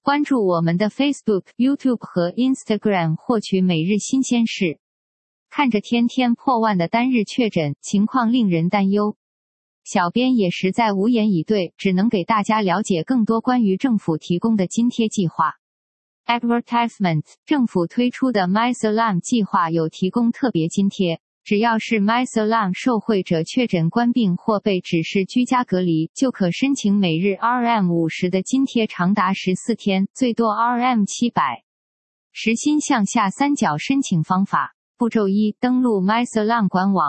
关注我们的 Facebook、YouTube 和 Instagram 获取每日新鲜事。看着天天破万的单日确诊，情况令人担忧。小编也实在无言以对，只能给大家了解更多关于政府提供的津贴计划。Advertisement 政府推出的 MySalam 计划有提供特别津贴，只要是 MySalam 受惠者确诊冠病或被指示居家隔离，就可申请每日 RM50 的津贴，长达14天，最多 RM700。时薪向下三角申请方法。步骤1，登录 MySalam 官网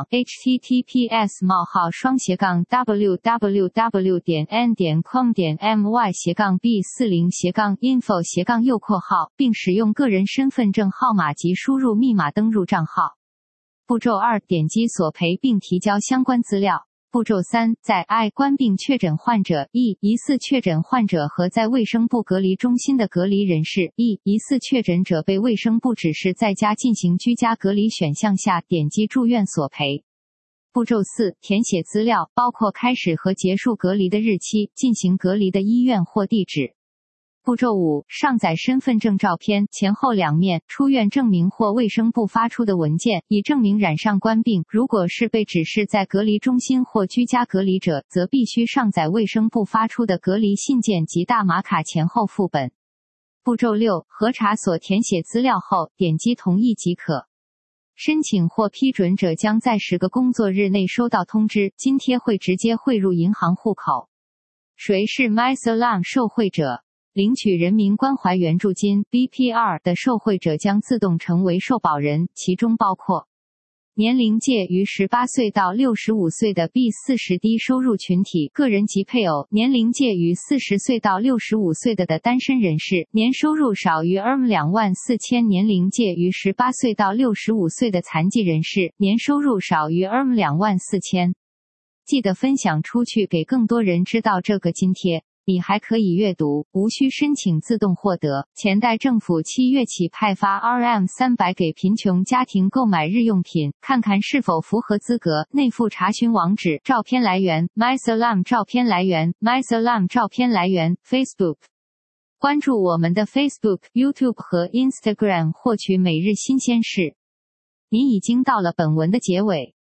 https://www.n.com.my/b40-info-右括号，并使用个人身份证号码及输入密码登入账号。步骤2，点击索赔并提交相关资料。步骤3，在 I 冠病确诊患者 E 疑似确诊患者和在卫生部隔离中心的隔离人士 E 疑似确诊者被卫生部指示在家进行居家隔离选项下，点击住院索赔。步骤4，填写资料，包括开始和结束隔离的日期、进行隔离的医院或地址。步骤5，上载身份证照片前后两面、出院证明或卫生部发出的文件，以证明染上冠病。如果是被指示在隔离中心或居家隔离者，则必须上载卫生部发出的隔离信件及大马卡前后副本。步骤6，核查所填写资料后，点击同意即可。申请或批准者将在10个工作日内收到通知，津贴会直接汇入银行户口。谁是 MySalam 受惠者？领取人民关怀援助金 BPR 的受惠者将自动成为受保人，其中包括年龄介于18岁到65岁的 B40 低收入群体个人及配偶，年龄介于40岁到65岁的单身人士，年收入少于 24000，年龄介于18岁到65岁的残疾人士，年收入少于 24000。记得分享出去，给更多人知道这个津贴。你还可以阅读，无需申请自动获得。前代政府7月起派发 RM300给贫穷家庭购买日用品，看看是否符合资格。内附查询网址。照片来源 MySalam 照片来源 MySalam 照片来源 Facebook。关注我们的 Facebook、YouTube 和 Instagram 获取每日新鲜事。您已经到了本文的结尾。